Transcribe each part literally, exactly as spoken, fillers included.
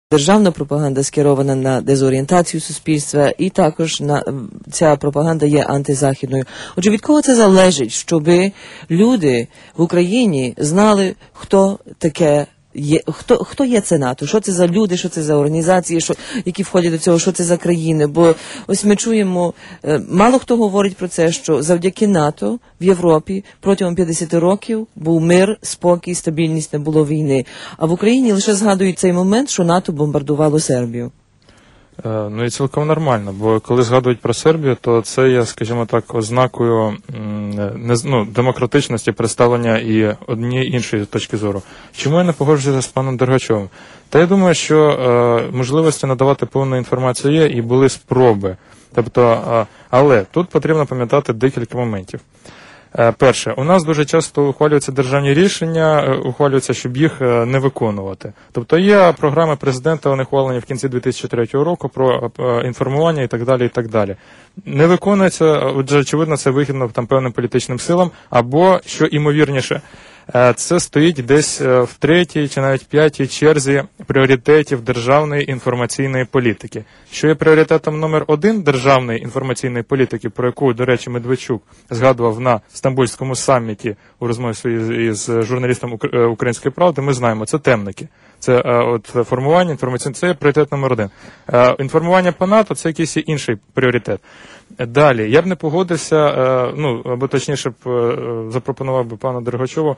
Державна пропаганда скерована на дезорієнтацію суспільства, і також на, ця пропаганда є антизахідною. Отже, від кого це залежить, щоб люди в Україні знали, хто таке є, хто, хто є це НАТО, що це за люди, що це за організації, що, які входять до цього, що це за країни. Бо ось ми чуємо, мало хто говорить про це, що завдяки НАТО в Європі протягом п'ятдесят років був мир, спокій, стабільність, не було війни. А в Україні лише згадують цей момент, що НАТО бомбардувало Сербію. Ну і цілком нормально, бо коли згадують про Сербію, то це є, скажімо так, ознакою не, ну, демократичності представлення і однієї іншої точки зору. Чому я не погоджуюся з паном Дергачовим? Та я думаю, що е, можливості надавати повну інформацію є і були спроби. Тобто, е, але тут потрібно пам'ятати декілька моментів. Перше, у нас дуже часто ухвалюються державні рішення, ухвалюються, щоб їх не виконувати. Тобто є програми президента, вони ухвалені в кінці дві тисячі третього року про інформування і так далі, і так далі. Не виконується, отже, очевидно, це вигідно там певним політичним силам, або, що імовірніше, це стоїть десь в третій чи навіть п'ятій черзі пріоритетів державної інформаційної політики. Що є пріоритетом номер один державної інформаційної політики, про яку, до речі, Медведчук згадував на Стамбульському саміті у розмові своїй з журналістом «Української правди», ми знаємо, це темники. Це от формування інформаційної, це є пріоритет номер один. Інформування по НАТО – це якийсь інший пріоритет. Далі, я б не погодився, ну, або точніше б запропонував би пану Дергачову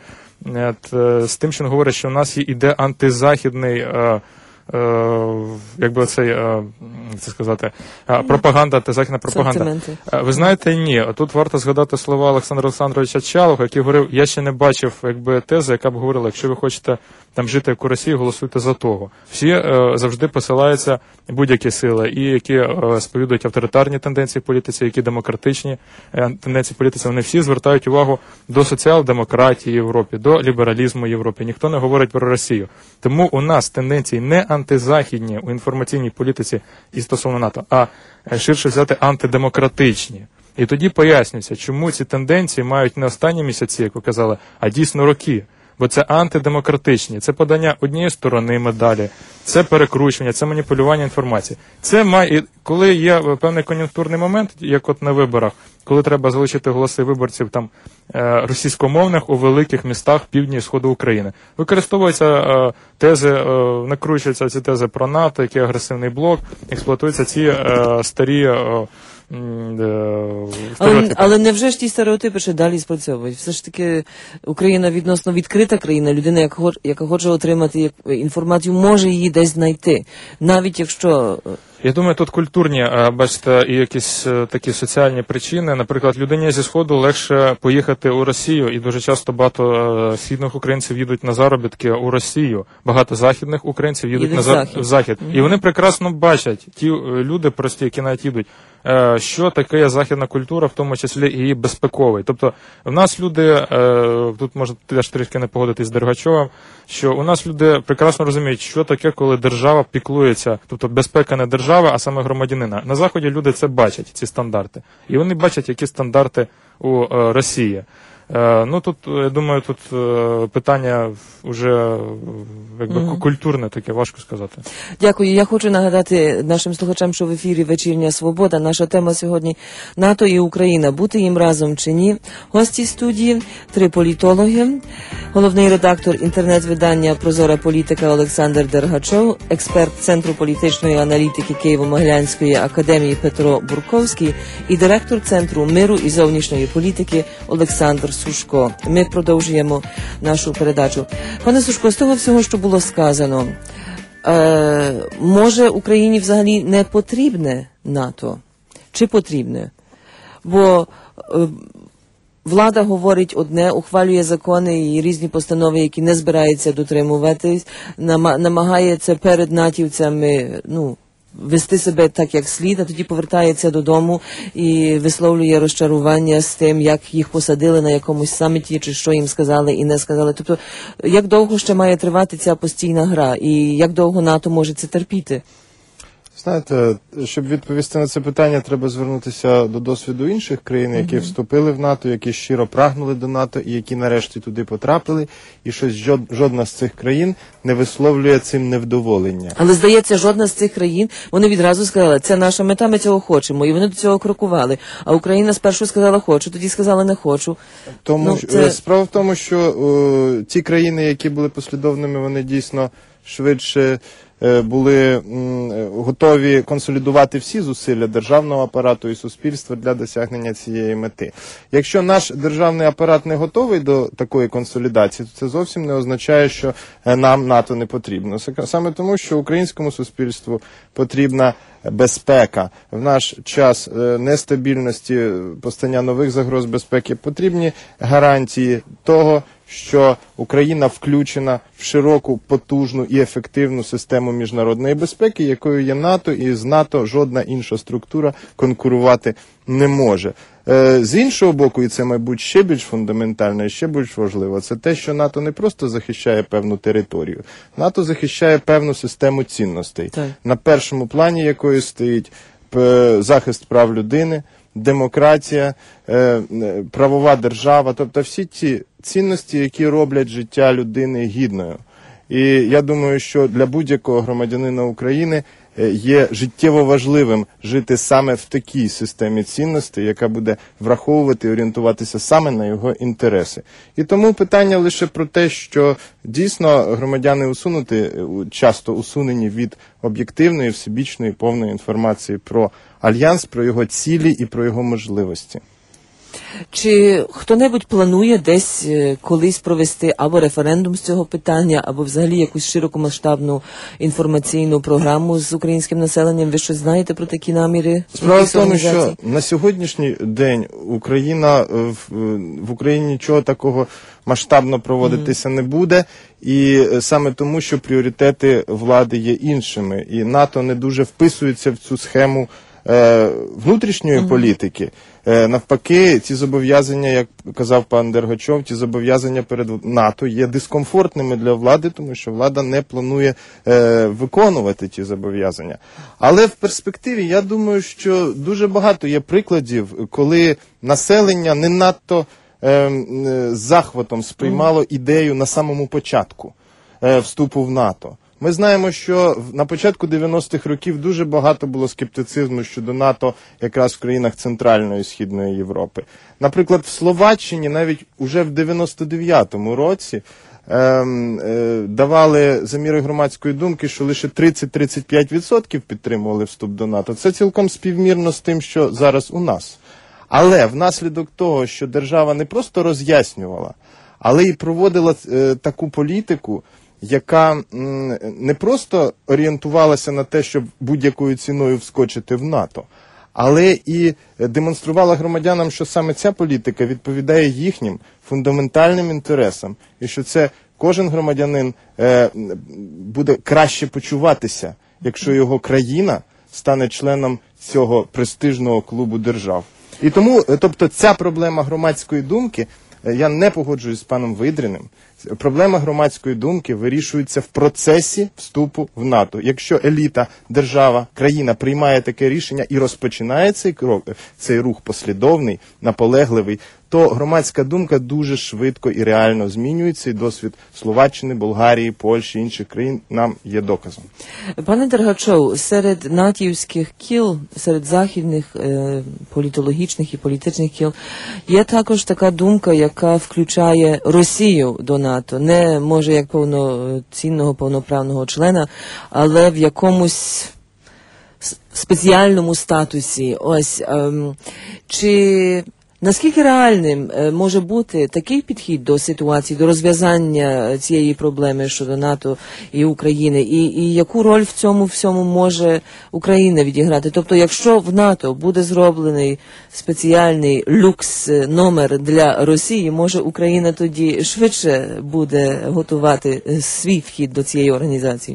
з тим, що він говорить, що у нас іде антизахідний, як би цей, це сказати, пропаганда, антизахідна пропаганда. Ви знаєте, ні. Тут варто згадати слова Олександра Олександровича Чалого, який говорив, я ще не бачив, якби, тези, яка б говорила, якщо ви хочете там жити як у Росії, голосуйте за того. Всі е, завжди посилаються будь-які сили, і які е, сповідують авторитарні тенденції в політиці, які демократичні е, тенденції в політиці, вони всі звертають увагу до соціал-демократії в Європі, до лібералізму в Європі. Ніхто не говорить про Росію. Тому у нас тенденції не антизахідні у інформаційній політиці і стосовно НАТО, а ширше взяти антидемократичні. І тоді пояснюється, чому ці тенденції мають не останні місяці, як ви казали, а дійсно роки. Бо це антидемократичні, це подання однієї сторони медалі, це перекручування, це маніпулювання інформації. Це має, коли є певний кон'юнктурний момент, як от на виборах, коли треба залучити голоси виборців там російськомовних у великих містах півдні і сходу України. Використовуються тези, накручуються ці тези про НАТО, який агресивний блок, експлуатуються ці старі Але, але невже ж ті стереотипи ще далі спрацьовують? Все ж таки Україна відносно відкрита країна, людина, яка хоче, яка хоче отримати інформацію, може її десь знайти, навіть якщо... Я думаю, тут культурні, бачите, і якісь такі соціальні причини. Наприклад, людині зі Сходу легше поїхати у Росію, і дуже часто багато східних українців їдуть на заробітки у Росію. Багато західних українців їдуть Їдуть на захід. в захід. Mm-hmm. І вони прекрасно бачать, ті люди прості, які навіть їдуть, що таке є західна культура, в тому числі і її безпековий. Тобто в нас люди, тут може теж трішки не погодитись з Дергачовим, що у нас люди прекрасно розуміють, що таке, коли держава піклується, тобто безпека не держави, а саме громадянина. На Заході люди це бачать, ці стандарти. І вони бачать, які стандарти у Росії. Ну, тут, я думаю, тут питання вже якби mm-hmm. культурне таке, важко сказати. Дякую. Я хочу нагадати нашим слухачам, що в ефірі «Вечірня Свобода». Наша тема сьогодні – НАТО і Україна. Бути їм разом чи ні? Гості студії – три політологи. Головний редактор інтернет-видання «Прозора політика» Олександр Дергачов, експерт Центру політичної аналітики Києво-Могилянської академії Петро Бурковський і директор Центру миру і зовнішньої політики Олександр Сушко. Ми продовжуємо нашу передачу. Пане Сушко, з того всього, що було сказано, е, може Україні взагалі не потрібне НАТО? Чи потрібне? Бо е, влада говорить одне, ухвалює закони і різні постанови, які не збираються дотримуватись, намагається перед натівцями, ну, вести себе так, як слід, а тоді повертається додому і висловлює розчарування з тим, як їх посадили на якомусь саміті, чи що їм сказали і не сказали. Тобто, як довго ще має тривати ця постійна гра, і як довго НАТО може це терпіти? Знаєте, щоб відповісти на це питання, треба звернутися до досвіду інших країн, які вступили в НАТО, які щиро прагнули до НАТО і які нарешті туди потрапили, і щось жодна з цих країн не висловлює цим невдоволення. Але, здається, жодна з цих країн, вони відразу сказали, це наша мета, ми цього хочемо, і вони до цього крокували. А Україна спершу сказала хочу, тоді сказала не хочу. Тому, ну, це... це... Справа в тому, що о, ті країни, які були послідовними, вони дійсно швидше були готові консолідувати всі зусилля державного апарату і суспільства для досягнення цієї мети. Якщо наш державний апарат не готовий до такої консолідації, то це зовсім не означає, що нам НАТО не потрібно. Саме тому, що українському суспільству потрібна безпека. В наш час нестабільності, постання нових загроз безпеки потрібні гарантії того, що Україна включена в широку, потужну і ефективну систему міжнародної безпеки, якою є НАТО, і з НАТО жодна інша структура конкурувати не може. З іншого боку, і це, мабуть, ще більш фундаментально і ще більш важливо, це те, що НАТО не просто захищає певну територію. НАТО захищає певну систему цінностей, так, на першому плані якої стоїть захист прав людини, демократія, правова держава, тобто всі ті цінності, які роблять життя людини гідною. І я думаю, що для будь-якого громадянина України є життєво важливим жити саме в такій системі цінностей, яка буде враховувати і орієнтуватися саме на його інтереси. І тому питання лише про те, що дійсно громадяни усунуті, часто усунені від об'єктивної, всебічної, повної інформації про Альянс, про його цілі і про його можливості. Чи хто-небудь планує десь колись провести або референдум з цього питання, або взагалі якусь широкомасштабну інформаційну програму з українським населенням? Ви щось знаєте про такі наміри? Справа в тому, що на сьогоднішній день Україна, в Україні нічого такого масштабно проводитися mm-hmm. не буде, і саме тому, що пріоритети влади є іншими, і НАТО не дуже вписується в цю схему внутрішньої mm-hmm. політики. Навпаки, ці зобов'язання, як казав пан Дергачов, ті зобов'язання перед НАТО є дискомфортними для влади, тому що влада не планує е, виконувати ті зобов'язання. Але в перспективі, я думаю, що дуже багато є прикладів, коли населення не надто е, з захватом сприймало ідею на самому початку е, вступу в НАТО. Ми знаємо, що на початку дев'яностих років дуже багато було скептицизму щодо НАТО якраз в країнах Центральної і Східної Європи. Наприклад, в Словаччині навіть уже в дев'яносто дев'ятому році е, е, давали заміри громадської думки, що лише тридцять-тридцять п'ять відсотків підтримували вступ до НАТО. Це цілком співмірно з тим, що зараз у нас. Але внаслідок того, що держава не просто роз'яснювала, але і проводила е, таку політику, яка не просто орієнтувалася на те, щоб будь-якою ціною вскочити в НАТО, але і демонструвала громадянам, що саме ця політика відповідає їхнім фундаментальним інтересам, і що це кожен громадянин буде краще почуватися, якщо його країна стане членом цього престижного клубу держав. І тому, тобто, ця проблема громадської думки, я не погоджуюсь з паном Видріним, проблема громадської думки вирішується в процесі вступу в НАТО. Якщо еліта, держава, країна приймає таке рішення і розпочинає цей крок, цей рух послідовний, наполегливий, то громадська думка дуже швидко і реально змінюється, і досвід Словаччини, Болгарії, Польщі, інших країн нам є доказом. Пане Дергачов, серед натівських кіл, серед західних е, політологічних і політичних кіл, є також така думка, яка включає Росію до НАТО. Не, може, як повноцінного, повноправного члена, але в якомусь спеціальному статусі. Ось, е, чи... Наскільки реальним може бути такий підхід до ситуації, до розв'язання цієї проблеми щодо НАТО і України, і, і яку роль в цьому всьому може Україна відіграти? Тобто, якщо в НАТО буде зроблений спеціальний люкс-номер для Росії, може Україна тоді швидше буде готувати свій вхід до цієї організації?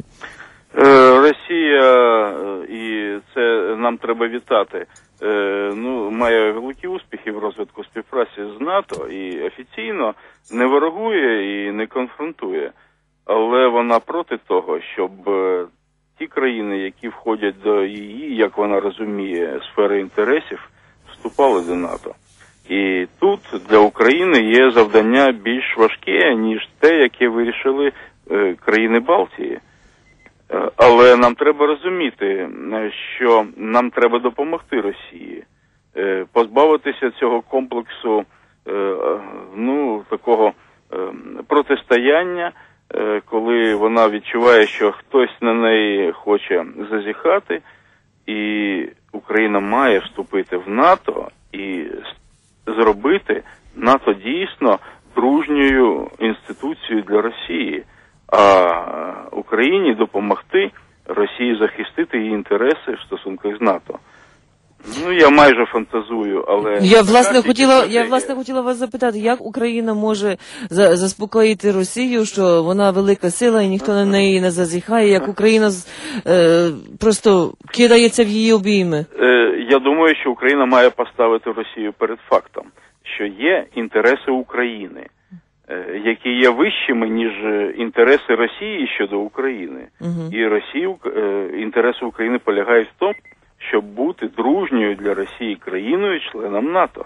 Росія, і це нам треба вітати, ну, має великі успіхи в розвитку співпраці з НАТО і офіційно не ворогує і не конфронтує. Але вона проти того, щоб ті країни, які входять до її, як вона розуміє, сфери інтересів, вступали до НАТО. І тут для України є завдання більш важке, ніж те, яке вирішили е, країни Балтії. Е, але нам треба розуміти, що нам треба допомогти Росії, е, позбавитися цього комплексу, е, ну, такого е, протистояння, е, коли вона відчуває, що хтось на неї хоче зазіхати, і Україна має вступити в НАТО і зробити НАТО дійсно дружньою інституцією для Росії, а Україні допомогти Росії захистити її інтереси в стосунках з НАТО. Ну, я майже фантазую, але... Я, власне, хотіла, я, власне, хотіла вас запитати, як Україна може за, заспокоїти Росію, що вона велика сила і ніхто на неї не зазіхає, як Україна е, просто кидається в її обійми? Е, я думаю, що Україна має поставити Росію перед фактом, що є інтереси України, е, які є вищими, ніж інтереси Росії щодо України. Угу. І Росії, е, інтереси України полягають в тому, щоб бути дружньою для Росії країною, членом НАТО.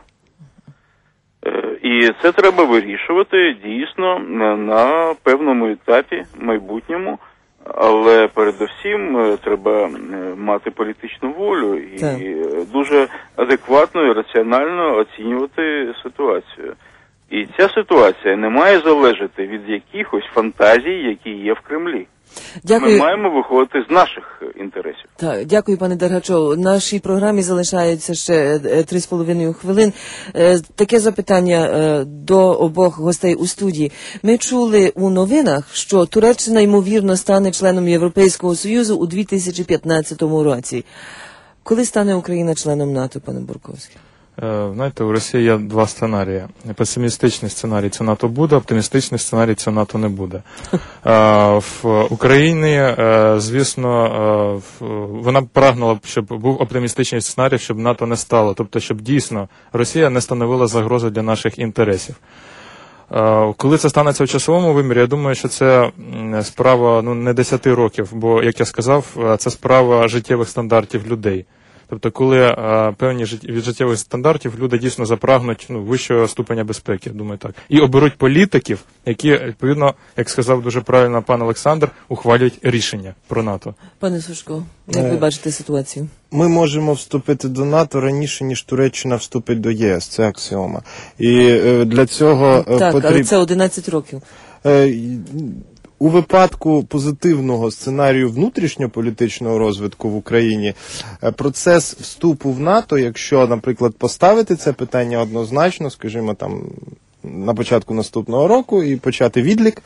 І це треба вирішувати дійсно на певному етапі майбутньому, але передусім треба мати політичну волю і так. дуже адекватно і раціонально оцінювати ситуацію. І ця ситуація не має залежати від якихось фантазій, які є в Кремлі. Дякую. Ми маємо виходити з наших інтересів. Так, дякую, пане Дергачов. В нашій програмі залишається ще три з половиною хвилин. Таке запитання до обох гостей у студії. Ми чули у новинах, що Туреччина, ймовірно, стане членом Європейського Союзу у дві тисячі п'ятнадцятому році. Коли стане Україна членом НАТО, пане Бурковський? Знаєте, у Росії є два сценарії. Песимістичний сценарій – це НАТО буде, оптимістичний сценарій – це НАТО не буде. В Україні, звісно, вона б прагнула, щоб був оптимістичний сценарій, щоб НАТО не стало. Тобто, щоб дійсно Росія не становила загрози для наших інтересів. Коли це станеться в часовому вимірі, я думаю, що це справа ну, не десяти років, бо, як я сказав, це справа життєвих стандартів людей. Тобто, коли а, певні жит... від життєвих стандартів люди дійсно запрагнуть ну, вищого ступеня безпеки, я думаю так, і оберуть політиків, які, відповідно, як сказав дуже правильно пан Олександр, ухвалюють рішення про НАТО. Пане Сушко, як ви бачите ситуацію? Ми можемо вступити до НАТО раніше, ніж Туреччина вступить до ЄС, це аксіома. І е, для цього е, Так, потріб... але це одинадцять років. Е, У випадку позитивного сценарію внутрішньополітичного розвитку в Україні процес вступу в НАТО, якщо, наприклад, поставити це питання однозначно, скажімо, там на початку наступного року і почати відлік,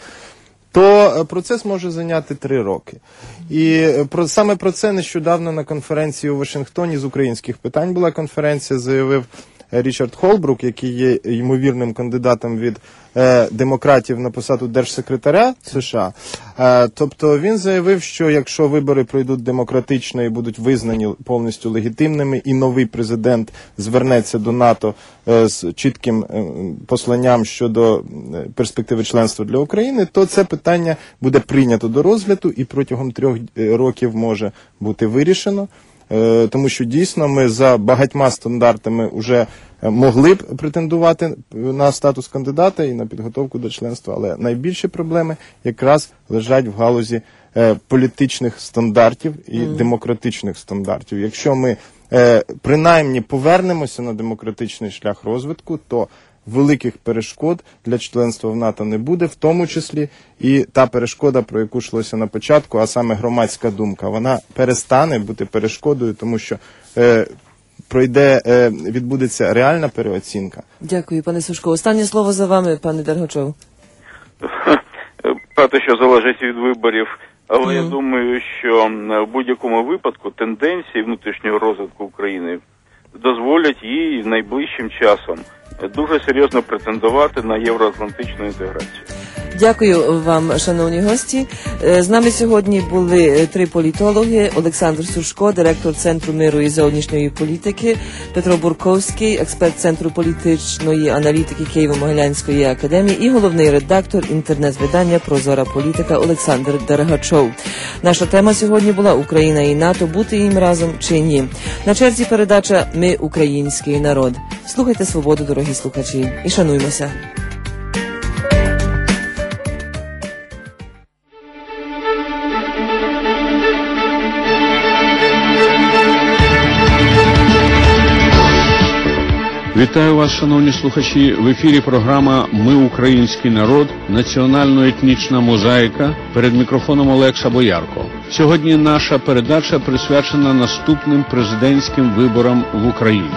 то процес може зайняти три роки. І про, саме про це нещодавно на конференції у Вашингтоні з українських питань була конференція, заявив Річард Холбрук, який є ймовірним кандидатом від е, демократів на посаду держсекретаря США. Е, тобто він заявив, що якщо вибори пройдуть демократично і будуть визнані повністю легітимними, і новий президент звернеться до НАТО е, з чітким е, посланням щодо перспективи членства для України, то це питання буде прийнято до розгляду і протягом трьох років може бути вирішено. Тому що дійсно ми за багатьма стандартами вже могли б претендувати на статус кандидата і на підготовку до членства, але найбільші проблеми якраз лежать в галузі політичних стандартів і mm. демократичних стандартів. Якщо ми принаймні повернемося на демократичний шлях розвитку, то великих перешкод для членства в НАТО не буде, в тому числі і та перешкода, про яку йшлося на початку, а саме громадська думка. Вона перестане бути перешкодою, тому що е, пройде, е, відбудеться реальна переоцінка. Дякую, пане Сушко. Останнє слово за вами, пане Дергачов. Багато що залежить від виборів, але mm. я думаю, що в будь-якому випадку тенденції внутрішнього розвитку України дозволять їй найближчим часом дуже серйозно претендувати на євроатлантичну інтеграцію. Дякую вам, шановні гості. З нами сьогодні були три політологи: Олександр Сушко, директор Центру миру і зовнішньої політики, Петро Бурковський, експерт Центру політичної аналітики Києво-Могилянської академії і головний редактор інтернет-видання «Прозора політика» Олександр Дергачов. Наша тема сьогодні була «Україна і НАТО. Бути їм разом чи ні?». На черзі передача «Ми – український народ». Слухайте «Свободу», дорогі слухачі, і шануймося. Вітаю вас, шановні слухачі. В ефірі програма «Ми – український народ. Національно-етнічна мозаїка». Перед мікрофоном Олекса Боярко. Сьогодні наша передача присвячена наступним президентським виборам в Україні.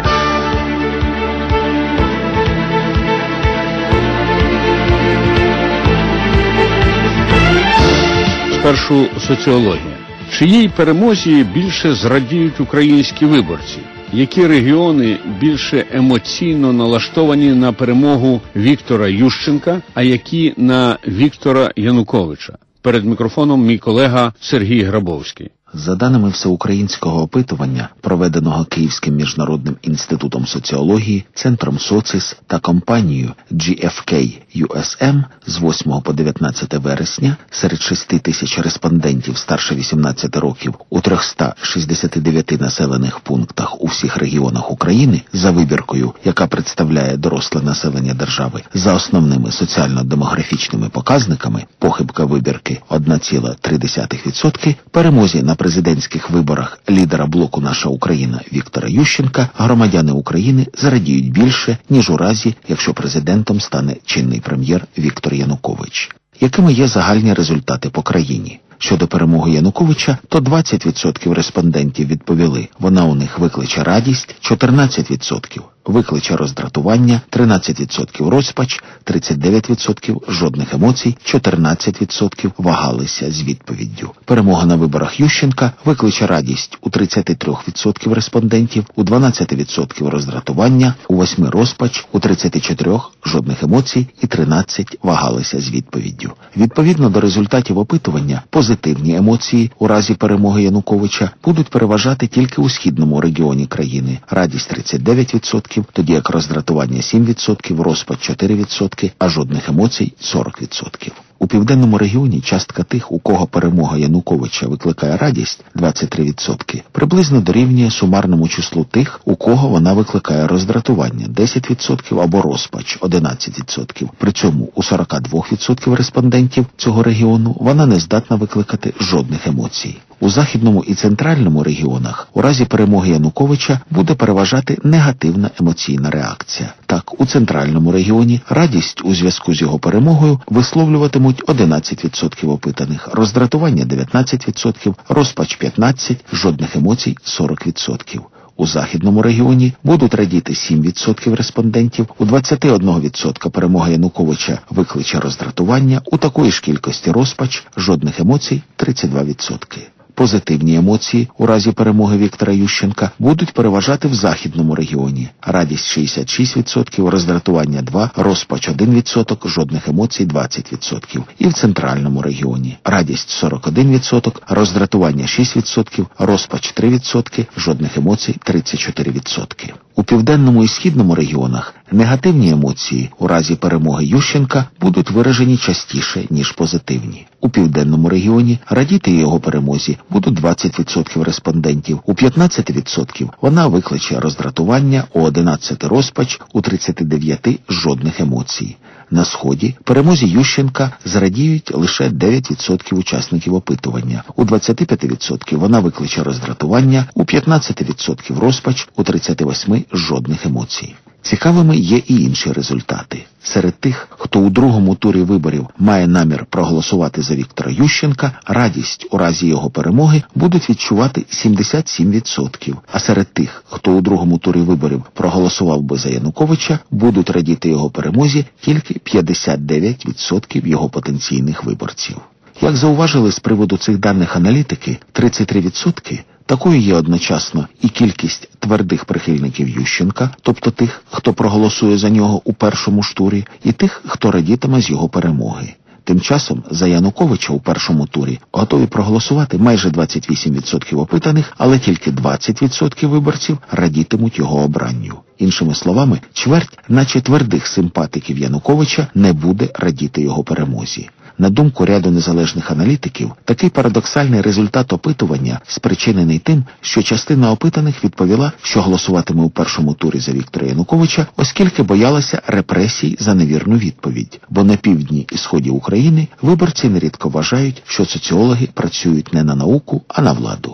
Спершу соціологія. Чиїй перемозі більше зрадіють українські виборці? Які регіони більше емоційно налаштовані на перемогу Віктора Ющенка, а які на Віктора Януковича? Перед мікрофоном мій колега Сергій Грабовський. За даними всеукраїнського опитування, проведеного Київським міжнародним інститутом соціології, Центром Социс та компанією джі еф кей ю ес ем з восьмого по дев'ятнадцяте вересня серед шести тисяч респондентів старше вісімнадцяти років у триста шістдесят дев'ять населених пунктах у всіх регіонах України за вибіркою, яка представляє доросле населення держави, за основними соціально-демографічними показниками, похибка вибірки одна ціла три десятих відсотка, перемозі на президентських виборах лідера блоку «Наша Україна» Віктора Ющенка громадяни України зрадіють більше, ніж у разі, якщо президентом стане чинний прем'єр Віктор Янукович. Якими є загальні результати по країні? Щодо перемоги Януковича, то двадцять відсотків респондентів відповіли, вона у них викличе радість, чотирнадцять відсотків викличе роздратування, тринадцять відсотків розпач, тридцять дев'ять відсотків жодних емоцій, чотирнадцять відсотків вагалися з відповіддю. Перемога на виборах Ющенка викличе радість у тридцять три відсотків респондентів, у дванадцять відсотків роздратування, у восьми розпач, у тридцять чотири жодних емоцій і тринадцять вагалися з відповіддю. Відповідно до результатів опитування, позитивні емоції у разі перемоги Януковича будуть переважати тільки у східному регіоні країни. Радість тридцять дев'ять відсотків, тоді як роздратування сім відсотків, розпач чотири відсотки, а жодних емоцій сорок відсотків. У південному регіоні частка тих, у кого перемога Януковича викликає радість, двадцять три відсотки, приблизно дорівнює сумарному числу тих, у кого вона викликає роздратування, десять відсотків, або розпач, одинадцять відсотків. При цьому у сорок два відсотки респондентів цього регіону вона не здатна викликати жодних емоцій. У західному і центральному регіонах у разі перемоги Януковича буде переважати негативна емоційна реакція. Так, у центральному регіоні радість у зв'язку з його перемогою висловлюватимуть одинадцять відсотків опитаних, роздратування дев'ятнадцять відсотків, розпач п'ятнадцять відсотків, жодних емоцій сорок відсотків. У західному регіоні будуть радіти сім відсотків респондентів, у двадцять один відсоток перемога Януковича викличе роздратування, у такої ж кількості розпач, жодних емоцій тридцять два відсотки. Позитивні емоції у разі перемоги Віктора Ющенка будуть переважати в західному регіоні. Радість шістдесят шість відсотків, роздратування два відсотки, розпач один відсоток, жодних емоцій двадцять відсотків. І в центральному регіоні. Радість сорок один відсоток, роздратування шість відсотків, розпач три відсотки, жодних емоцій тридцять чотири відсотки. У південному і східному регіонах негативні емоції у разі перемоги Ющенка будуть виражені частіше, ніж позитивні. У південному регіоні радіти його перемозі будуть двадцять відсотків респондентів, у п'ятнадцять відсотків вона викличе роздратування, у одинадцять відсотків розпач, у тридцять дев'ять відсотків жодних емоцій. На Сході перемозі Ющенка зрадіють лише дев'ять відсотків учасників опитування. У двадцять п'ять відсотків вона викличе роздратування, у п'ятнадцять відсотків розпач, у тридцять вісім відсотків жодних емоцій. Цікавими є і інші результати. Серед тих, хто у другому турі виборів має намір проголосувати за Віктора Ющенка, радість у разі його перемоги будуть відчувати сімдесят сім відсотків. А серед тих, хто у другому турі виборів проголосував би за Януковича, будуть радіти його перемозі тільки п'ятдесят дев'ять відсотків його потенційних виборців. Як зауважили з приводу цих даних аналітики, тридцять три відсотки Такою є одночасно і кількість твердих прихильників Ющенка, тобто тих, хто проголосує за нього у першому ж турі, і тих, хто радітиме з його перемоги. Тим часом за Януковича у першому турі готові проголосувати майже двадцять вісім відсотків опитаних, але тільки двадцять відсотків виборців радітимуть його обранню. Іншими словами, чверть, наче твердих симпатиків Януковича, не буде радіти його перемозі. На думку ряду незалежних аналітиків, такий парадоксальний результат опитування спричинений тим, що частина опитаних відповіла, що голосуватиме у першому турі за Віктора Януковича, оскільки боялася репресій за невірну відповідь. Бо на півдні і сході України виборці нерідко вважають, що соціологи працюють не на науку, а на владу.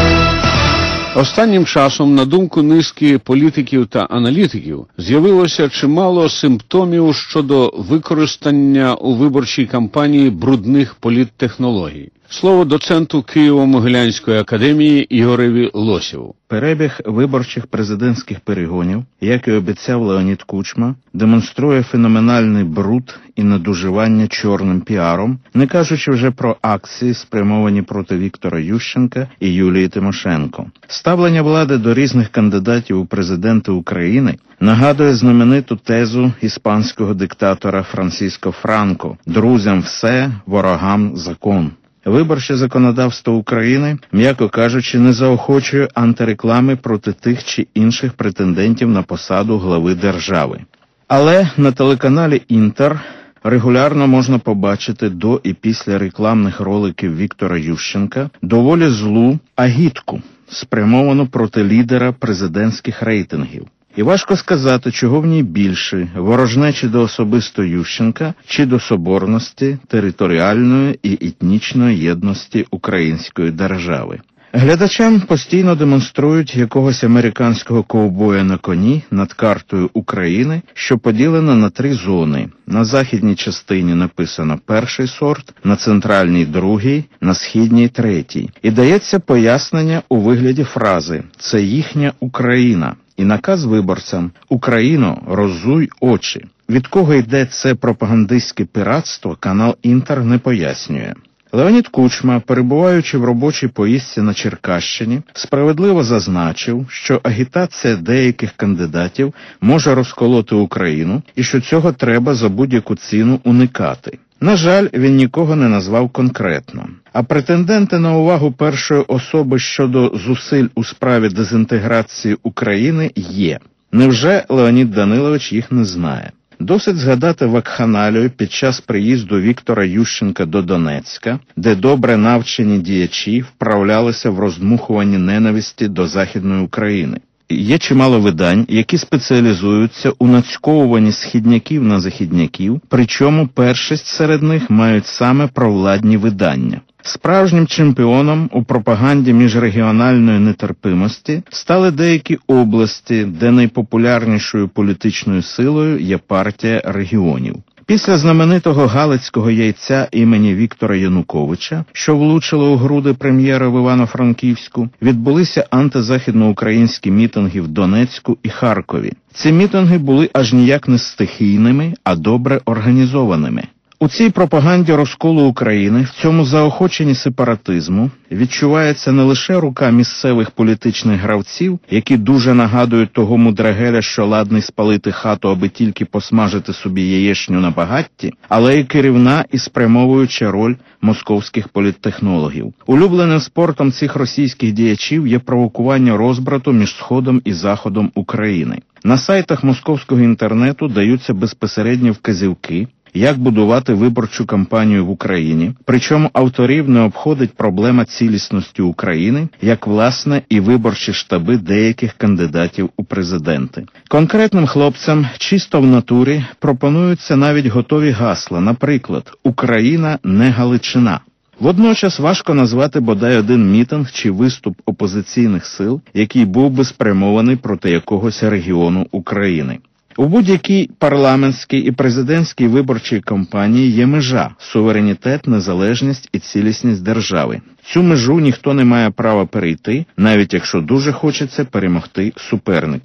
Останнім часом, на думку низки політиків та аналітиків, з'явилося чимало симптомів щодо використання у виборчій кампанії брудних політтехнологій. Слово доценту Києво-Могилянської академії Ігореві Лосєву. Перебіг виборчих президентських перегонів, як і обіцяв Леонід Кучма, демонструє феноменальний бруд і надуживання чорним піаром, не кажучи вже про акції, спрямовані проти Віктора Ющенка і Юлії Тимошенко. Ставлення влади до різних кандидатів у президенти України нагадує знамениту тезу іспанського диктатора Франсиско Франко «Друзям все, ворогам закон». Виборче законодавство України, м'яко кажучи, не заохочує антиреклами проти тих чи інших претендентів на посаду глави держави. Але на телеканалі «Інтер» регулярно можна побачити до і після рекламних роликів Віктора Ющенка доволі злу агітку, спрямовану проти лідера президентських рейтингів. І важко сказати, чого в ній більше – ворожнечі до особисто Ющенка чи до соборності, територіальної і етнічної єдності української держави. Глядачам постійно демонструють якогось американського ковбоя на коні над картою України, що поділена на три зони. На західній частині написано перший сорт, на центральній другий, на східній третій. І дається пояснення у вигляді фрази «Це їхня Україна». І наказ виборцям «Україно, роззуй очі». Від кого йде це пропагандистське піратство, канал «Інтер» не пояснює. Леонід Кучма, перебуваючи в робочій поїздці на Черкащині, справедливо зазначив, що агітація деяких кандидатів може розколоти Україну і що цього треба за будь-яку ціну уникати. На жаль, він нікого не назвав конкретно. А претенденти на увагу першої особи щодо зусиль у справі дезінтеграції України є. Невже Леонід Данилович їх не знає? Досить згадати вакханалію під час приїзду Віктора Ющенка до Донецька, де добре навчені діячі вправлялися в роздмухуванні ненависті до Західної України. Є чимало видань, які спеціалізуються у нацьковуванні східняків на західняків, причому першість серед них мають саме провладні видання. Справжнім чемпіоном у пропаганді міжрегіональної нетерпимості стали деякі області, де найпопулярнішою політичною силою є партія регіонів. Після знаменитого галицького яйця імені Віктора Януковича, що влучило у груди прем'єра в Івано-Франківську, відбулися антизахідноукраїнські мітинги в Донецьку і Харкові. Ці мітинги були аж ніяк не стихійними, а добре організованими. У цій пропаганді розколу України, в цьому заохоченні сепаратизму, відчувається не лише рука місцевих політичних гравців, які дуже нагадують того мудрагеля, що ладний спалити хату, аби тільки посмажити собі яєчню на багатті, але й керівна і спрямовуюча роль московських політтехнологів. Улюбленим спортом цих російських діячів є провокування розбрату між Сходом і Заходом України. На сайтах московського інтернету даються безпосередні вказівки, як будувати виборчу кампанію в Україні, причому авторів не обходить проблема цілісності України, як власне і виборчі штаби деяких кандидатів у президенти. Конкретним хлопцям чисто в натурі пропонуються навіть готові гасла, наприклад «Україна не Галичина». Водночас важко назвати бодай один мітинг чи виступ опозиційних сил, який був би спрямований проти якогось регіону України. У будь-якій парламентській і президентській виборчій кампанії є межа – суверенітет, незалежність і цілісність держави. Цю межу ніхто не має права перейти, навіть якщо дуже хочеться перемогти суперників.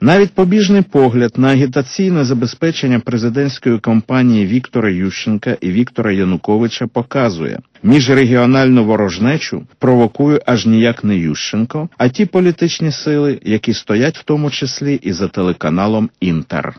Навіть побіжний погляд на агітаційне забезпечення президентської кампанії Віктора Ющенка і Віктора Януковича показує, міжрегіональну ворожнечу провокує аж ніяк не Ющенко, а ті політичні сили, які стоять в тому числі і за телеканалом «Інтер».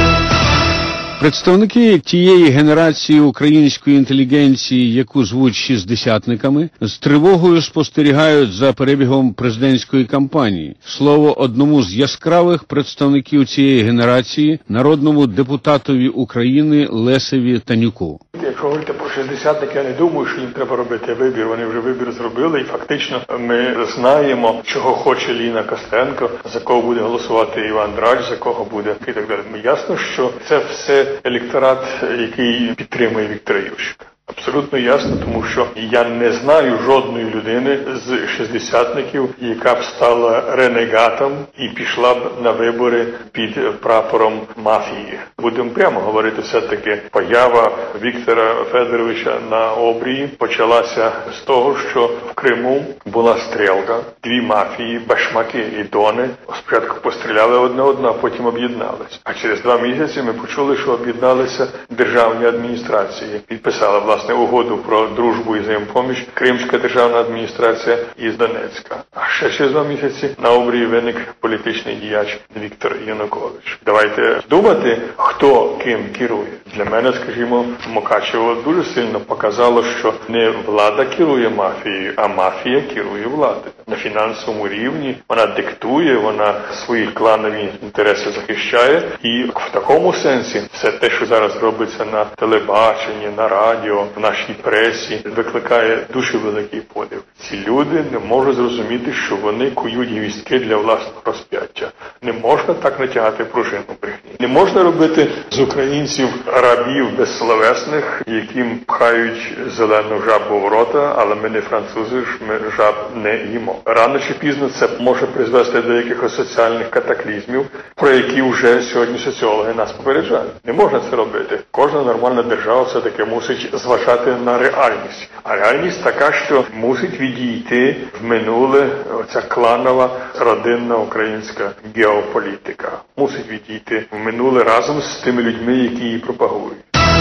Представники тієї генерації української інтелігенції, яку звуть шістдесятниками, з тривогою спостерігають за перебігом президентської кампанії. Слово одному з яскравих представників цієї генерації, народному депутатові України Лесеві Танюку. Якщо говорити про шістдесятників, я не думаю, що їм треба робити вибір. Вони вже вибір зробили, і фактично ми знаємо, чого хоче Ліна Костенко, за кого буде голосувати Іван Драч, за кого буде і так далі. Ясно, що це все електорат, який підтримує Віктора Ющенка. Абсолютно ясно, тому що я не знаю жодної людини з шістдесятників, яка б стала ренегатом і пішла б на вибори під прапором мафії. Будемо прямо говорити, все-таки поява Віктора Федоровича на обрії почалася з того, що в Криму була стрілка, дві мафії, башмаки і дони, спочатку постріляли одне одне, а потім об'єдналися. А через два місяці ми почули, що об'єдналися державні адміністрації, підписали власне власне угоду про дружбу і взаємопоміч Кримська державна адміністрація із Донецька. А ще через два місяці на обрії виник політичний діяч Віктор Янукович. Давайте думати, хто ким керує. Для мене, скажімо, Мукачево дуже сильно показало, що не влада керує мафією, а мафія керує владою. На фінансовому рівні вона диктує, вона свої кланові інтереси захищає. І в такому сенсі все те, що зараз робиться на телебаченні, на радіо, в нашій пресі, викликає дуже великий подив. Ці люди не можуть зрозуміти, що вони кують гвіздки для власного розп'яття. Не можна так натягати пружину брехні. Не можна робити з українців рабів безсловесних, яким пхають зелену жабу в рота, але ми не французи, ж ми жаб не їмо. Рано чи пізно це може призвести до якихось соціальних катаклізмів, про які вже сьогодні соціологи нас попереджають. Не можна це робити. Кожна нормальна держава все-таки мусить зважати на реальність. А реальність така, що мусить відійти в минуле оця кланова, родинна українська геополітика. Мусить відійти в минуле разом з тими людьми, які її пропагують.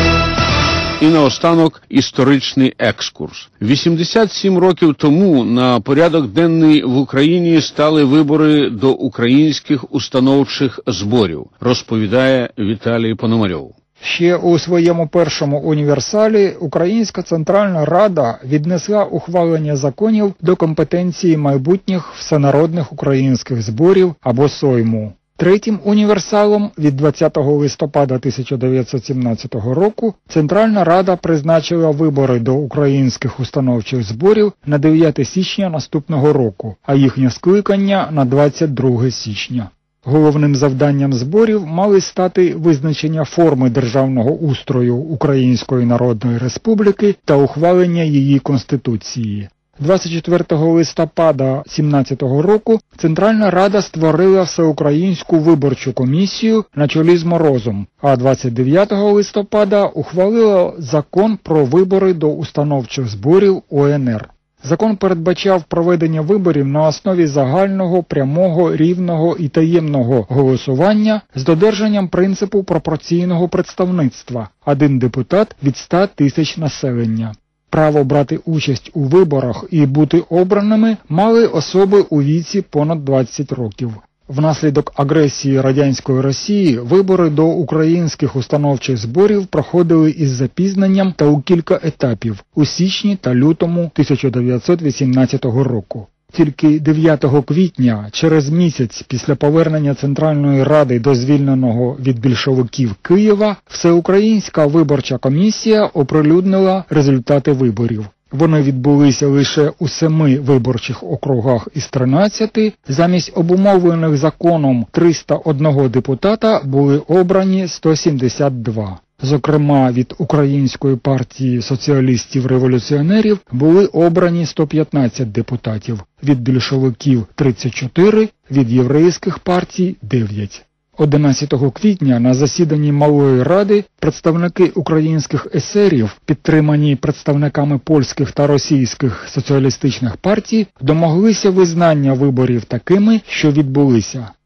І наостанок історичний екскурс. вісімдесят сім років тому на порядок денний в Україні стали вибори до українських установчих зборів, розповідає Віталій Пономарьов. Ще у своєму першому універсалі Українська Центральна Рада віднесла ухвалення законів до компетенції майбутніх всенародних українських зборів або Сойму. Третім універсалом від двадцятого листопада тисяча дев'ятсот сімнадцятого року Центральна Рада призначила вибори до українських установчих зборів на дев'яте січня наступного року, а їхнє скликання на двадцять друге січня. Головним завданням зборів мали стати визначення форми державного устрою Української Народної Республіки та ухвалення її Конституції. двадцять четвертого листопада сімнадцятого року Центральна Рада створила Всеукраїнську виборчу комісію на чолі з Морозом, а двадцять дев'ятого листопада ухвалила закон про вибори до установчих зборів О Н Р. Закон передбачав проведення виборів на основі загального, прямого, рівного і таємного голосування з додержанням принципу пропорційного представництва – один депутат від ста тисяч населення. Право брати участь у виборах і бути обраними мали особи у віці понад двадцять років. Внаслідок агресії радянської Росії вибори до українських установчих зборів проходили із запізненням та у кілька етапів у січні та лютому тисяча дев'ятсот вісімнадцятого року. Тільки дев'ятого квітня, через місяць після повернення Центральної Ради до звільненого від більшовиків Києва, Всеукраїнська виборча комісія оприлюднила результати виборів. Вони відбулися лише у семи виборчих округах із тринадцяти, замість обумовлених законом триста один депутата були обрані сто сімдесят два. Зокрема, від Української партії соціалістів-революціонерів були обрані сто п'ятнадцять депутатів, від більшовиків – тридцять чотири, від єврейських партій – дев'ять. одинадцятого квітня на засіданні Малої Ради представники українських есерів, підтримані представниками польських та російських соціалістичних партій, домоглися визнання виборів такими, що відбулися.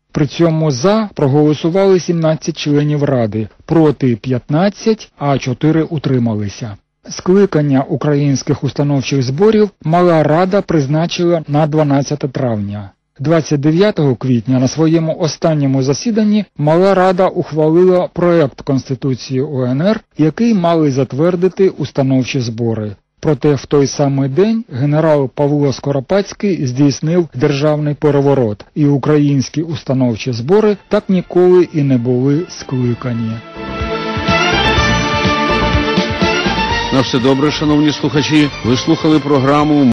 При цьому «за» проголосували сімнадцять членів Ради, проти п'ятнадцять, а чотири утрималися. Скликання українських установчих зборів Мала Рада призначила на дванадцяте травня. двадцять дев'ятого квітня на своєму останньому засіданні Мала Рада ухвалила проект Конституції УНР, який мали затвердити установчі збори. Проте в той самий день генерал Павло Скоропадський здійснив державний переворот, і українські установчі збори так ніколи і не були скликані. На все добре, шановні слухачі. Ви слухали програму